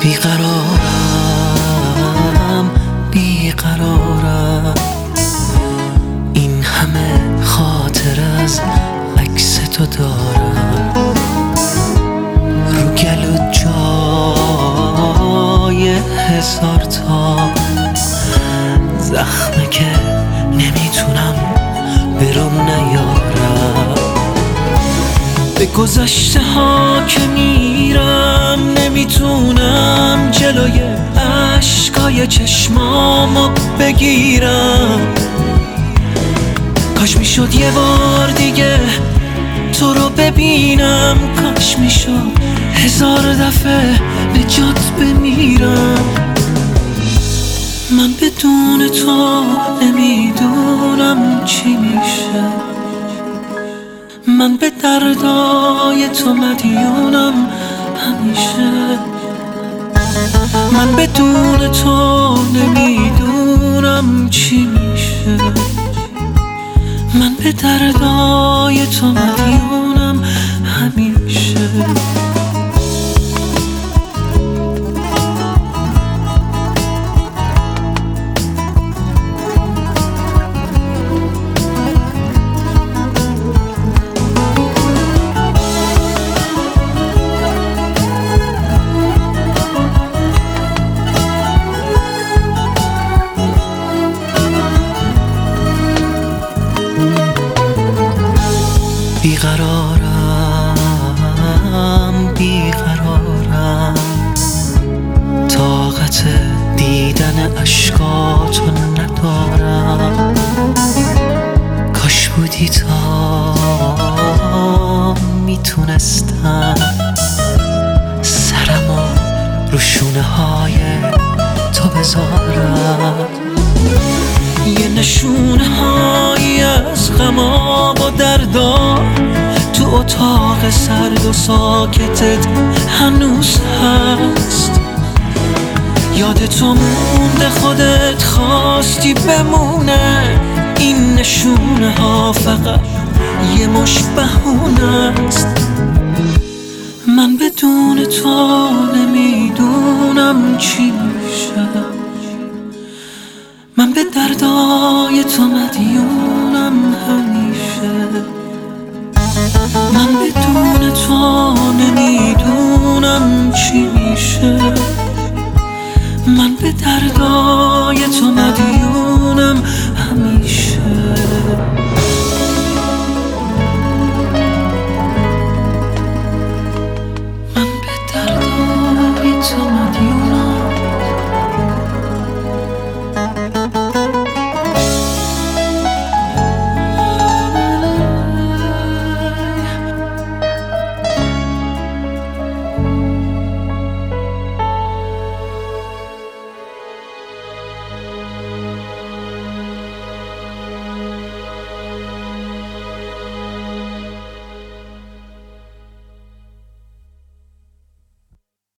بیقرارم این همه خاطر از عکس تو دارم، رو گلو جای هزار تا زخمه که نمیتونم برام نیارم. به گذشته ها که میرم نمیتونم جلوی اشکای چشمامو بگیرم. کاش میشد یه بار دیگه تو رو ببینم، کاش میشد 1000 دفعه به جات بمیرم. من بدون تو نمیدونم چی میشه، من به دردای تو مدیونم همیشه. من بدون تو نمیدونم چی میشه، من به دردای تو مدیونم همیشه. بیقرارم طاقت دیدن اشکاتو ندارم. کاش بودی تا میتونستم سرمو رو شونه های تو بذارم. یه نشونه هایی از غما و دردا تو اتاق سرد و ساکتت هنوز هست. یاد تو مونده، خودت خواستی بمونه. این نشونه ها فقط یه مش بهونه است. من بدون تو نمیدونم چی میشه، من به دردای تو مدیونم همیشه. من بدون تو نمیدونم چی میشه، من به دردای تو مدیونم همیشه.